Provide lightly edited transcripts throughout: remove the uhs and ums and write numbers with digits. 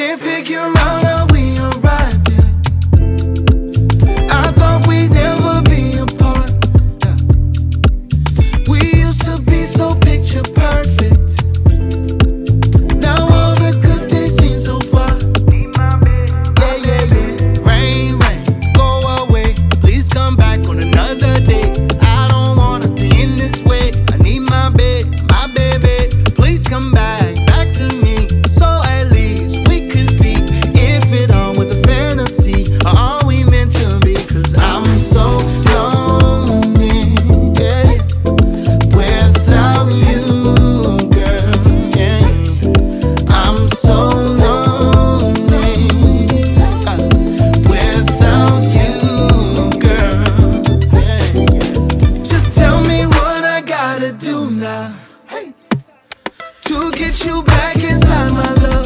Can't figure out how we arrived here. I thought we'd never be apart. We used to be so picture perfect. Now all the good days seem so far. Yeah, yeah, yeah. Rain, rain, go away. Please come back on another day. I don't wanna stay in this way. I need my baby. Please come back to me. So at least we could see if it all was a fantasy or are we meant to be. Cause I'm so lonely, yeah, without you, girl, yeah. I'm so lonely, without you, girl, yeah. Just tell me what I gotta do now to get you back inside my love.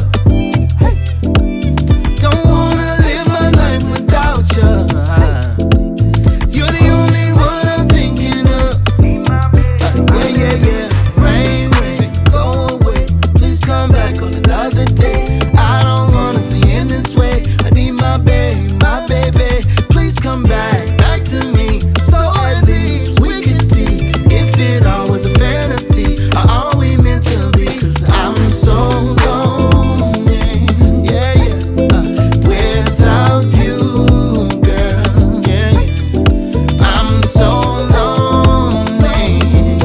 Don't wanna live my life without you. You're the only one I'm thinking of. Yeah, yeah, yeah. Rain, rain, go away. Please come back on another day. I don't wanna stay in this way. I need my baby. Please come back to me. So at least we can see if it all was a fantasy or are we meant to be. Cause I'm so lonely, yeah, yeah, without you, girl, yeah, yeah. I'm so lonely,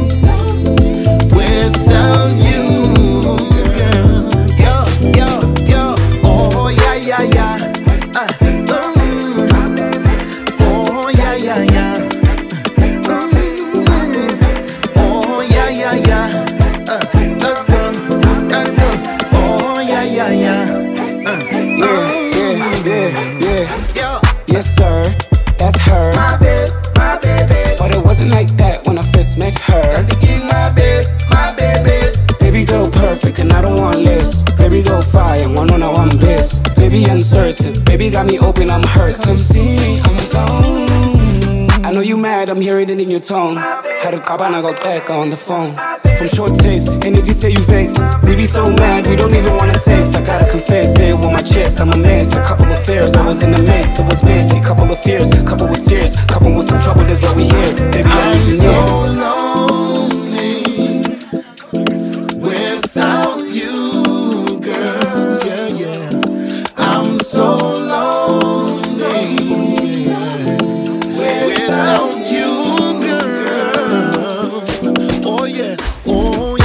without you, girl. Yo, yo, yo, oh yeah, yeah, yeah. Oh yeah, yeah, yeah. Oh yeah, yeah, yeah. Let's go. Oh yeah, yeah, yeah. Yeah. Yes, sir, that's her. My baby. But it wasn't like that when I first met her. I'm thinking my baby. Baby girl perfect and I don't want less. Baby girl fire, wanna know I'm best. Baby uncertain, baby got me open, I'm hurt. Come see me, I'm gone. I know you mad, I'm hearing it in your tone. Had a cop and I got crack on the phone. From short takes, energy say you vex. Baby so mad, you don't even wanna sex. I gotta confess, say it with my chest, I'm a mess. A couple of affairs, I was in the mix, it was messy. Couple of fears, couple with tears, couple with some trouble, that's what we hear. Baby, I need you I'm so near. lonely without you, girl, yeah, yeah. I'm so lonely, yeah, without you, girl. Oh yeah, oh